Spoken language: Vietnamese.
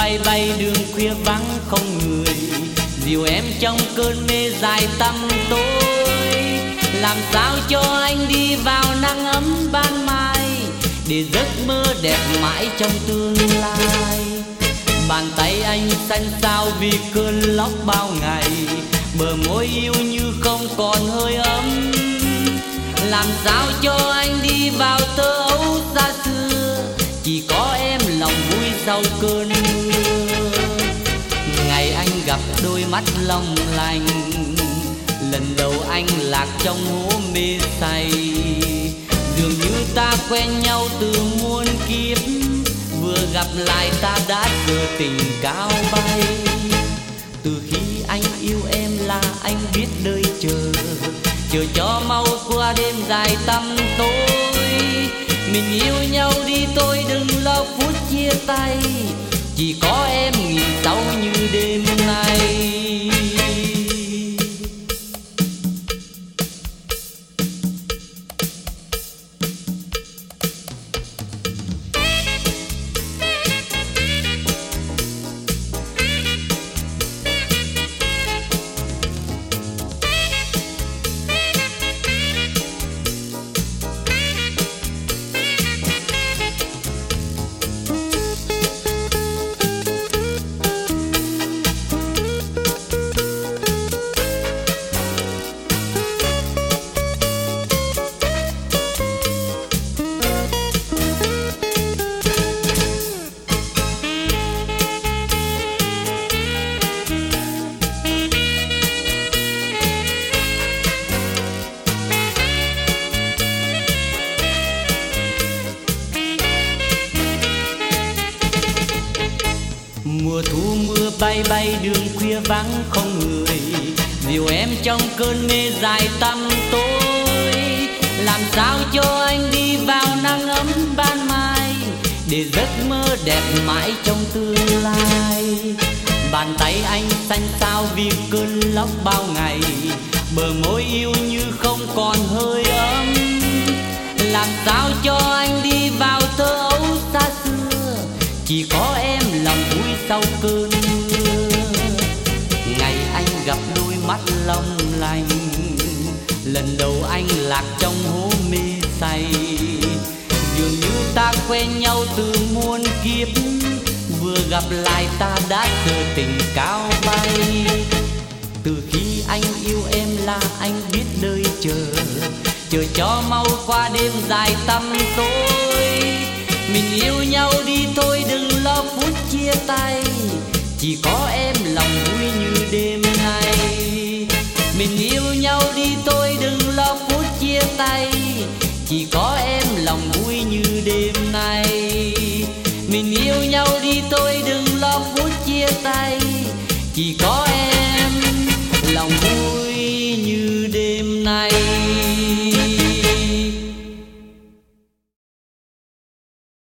bay bay đường khuya vắng không người, dìu em trong cơn mê dài tăm tối. Làm sao cho anh đi vào nắng ấm ban mai, để giấc mơ đẹp mãi trong tương lai. Bàn tay anh xanh xao vì cơn lốc bao ngày, bờ môi yêu như không còn hơi ấm. Làm sao cho anh đi vào tơ ấu xa xưa, chỉ có em lòng vui sau cơn mưa. Ngày anh gặp đôi mắt long lanh, lần đầu anh lạc trong hố mê say. Dường như ta quen nhau từ muôn kiếp, vừa gặp lại ta đã giờ tình cao bay. Từ khi anh yêu em là anh biết đời chờ, chờ cho mau qua đêm dài tăm tối. Mình yêu nhau đi tôi đừng lo phút chia tay, chỉ có em nghìn dấu như đêm nay. Mùa thu mưa bay bay đường khuya vắng không người, dìu em trong cơn mê dài tăm tối. Làm sao cho anh đi vào nắng ấm ban mai, để giấc mơ đẹp mãi trong tương lai. Bàn tay anh xanh xao vì cơn lốc bao ngày, bờ môi yêu như không còn hơi ấm. Làm sao cho anh đi vào thơ ấu xa xưa, chỉ có em lòng vui sau cơn mưa. Ngày anh gặp đôi mắt long lanh, lần đầu anh lạc trong hố mê say. Dường như ta quen nhau từ muôn kiếp, vừa gặp lại ta đã giờ tình cao bay. Từ khi anh yêu em là anh biết đời chờ, chờ cho mau qua đêm dài tăm tối. Mình yêu nhau đi thôi đừng lo phút chia tay, chỉ có em lòng vui như đêm nay. Mình yêu nhau đi thôi đừng lo phút chia tay, chỉ có em lòng vui như đêm nay. Mình yêu nhau đi thôi đừng lo phút chia tay, chỉ có